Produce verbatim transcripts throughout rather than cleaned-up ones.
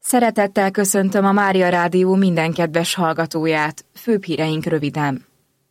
Szeretettel köszöntöm a Mária Rádió minden kedves hallgatóját, főbb híreink röviden.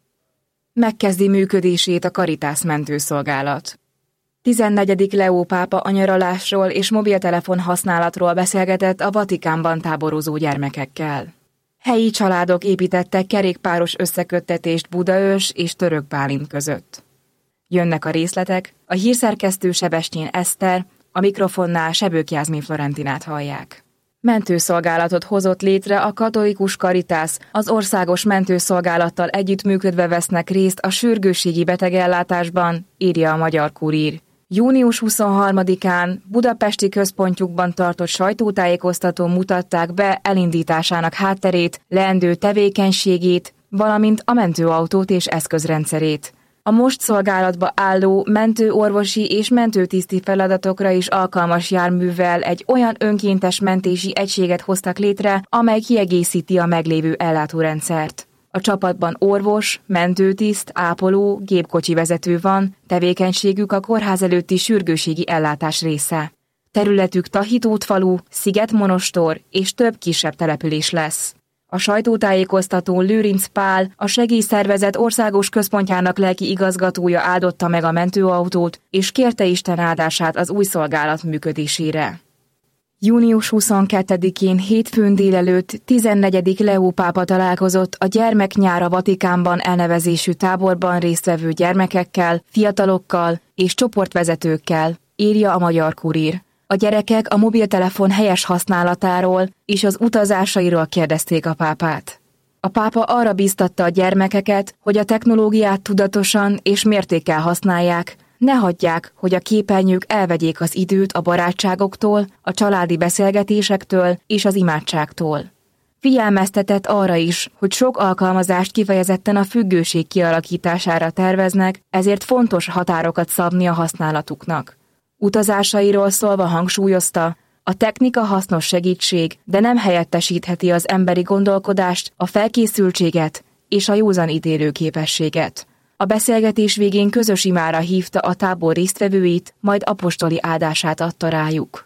Megkezdi működését a Caritas mentőszolgálat. tizennegyedik Leó pápa a nyaralásról és mobiltelefon használatról beszélgetett a Vatikánban táborozó gyermekekkel. Helyi családok építettek kerékpáros összeköttetést Budaörs és Török Bálint között. Jönnek a részletek, a hírszerkesztő Sebestyén Eszter, a mikrofonnál Sebők Jászmin Florentinát hallják. Mentőszolgálatot hozott létre a katolikus Caritas, az országos mentőszolgálattal együttműködve vesznek részt a sürgősségi betegellátásban, írja a Magyar Kurír. június huszonharmadikán budapesti központjukban tartott sajtótájékoztatón mutatták be elindításának hátterét, leendő tevékenységét, valamint a mentőautót és eszközrendszerét. A most szolgálatba álló mentőorvosi és mentőtiszti feladatokra is alkalmas járművel egy olyan önkéntes mentési egységet hoztak létre, amely kiegészíti a meglévő ellátórendszert. A csapatban orvos, mentőtiszt, ápoló, gépkocsi vezető van, tevékenységük a kórház előtti sürgőségi ellátás része. Területük Tahitót falu, Szigetmonostor és több kisebb település lesz. A sajtótájékoztatón Lőrinc Pál, a segélyszervezet országos központjának lelki igazgatója áldotta meg a mentőautót, és kérte Isten áldását az új szolgálat működésére. június huszonkettedikén hétfőn délelőtt tizennegyedik Leó pápa találkozott a Gyermeknyár a Vatikánban elnevezésű táborban résztvevő gyermekekkel, fiatalokkal és csoportvezetőkkel, írja a Magyar Kurír. A gyerekek a mobiltelefon helyes használatáról és az utazásairól kérdezték a pápát. A pápa arra bíztatta a gyermekeket, hogy a technológiát tudatosan és mértékkel használják, ne hagyják, hogy a képernyők elvegyék az időt a barátságoktól, a családi beszélgetésektől és az imádságtól. Figyelmeztetett arra is, hogy sok alkalmazást kifejezetten a függőség kialakítására terveznek, ezért fontos határokat szabni a használatuknak. Utazásairól szólva hangsúlyozta, a technika hasznos segítség, de nem helyettesítheti az emberi gondolkodást, a felkészültséget és a józan ítélő képességet. A beszélgetés végén közös imára hívta a tábor résztvevőit, majd apostoli áldását adta rájuk.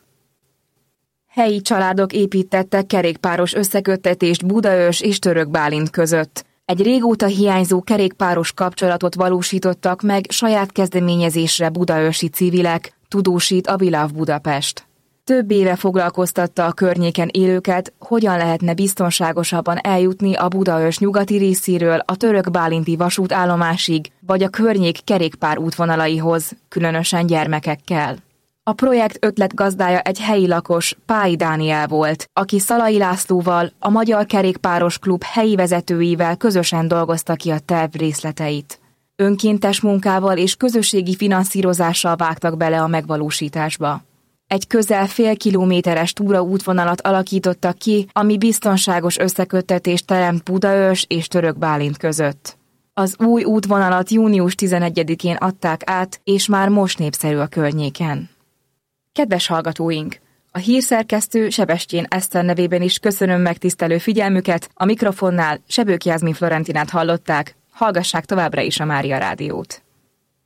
Helyi családok építettek kerékpáros összeköttetést Budaörs és Török Bálint között. Egy régóta hiányzó kerékpáros kapcsolatot valósítottak meg saját kezdeményezésre budaörsi civilek, tudósít a Viláv Budapest. Több éve foglalkoztatta a környéken élőket, hogyan lehetne biztonságosabban eljutni a Budaörs nyugati részéről a Török Bálinti vasútállomásig, vagy a környék kerékpár útvonalaihoz, különösen gyermekekkel. A projekt ötletgazdája egy helyi lakos, Pályi Dániel volt, aki Szalai Lászlóval, a Magyar Kerékpáros Klub helyi vezetőivel közösen dolgozta ki a terv részleteit. Önkéntes munkával és közösségi finanszírozással vágtak bele a megvalósításba. Egy közel fél kilométeres túraútvonalat alakítottak ki, ami biztonságos összeköttetést teremt Budaörs és Török Bálint között. Az új útvonalat június tizenegyedikén adták át, és már most népszerű a környéken. Kedves hallgatóink! A hírszerkesztő Sebestyén Eszter nevében is köszönöm megtisztelő figyelmüket, a mikrofonnál Sebők Jászmin Florentinát hallották, hallgassák továbbra is a Mária Rádiót.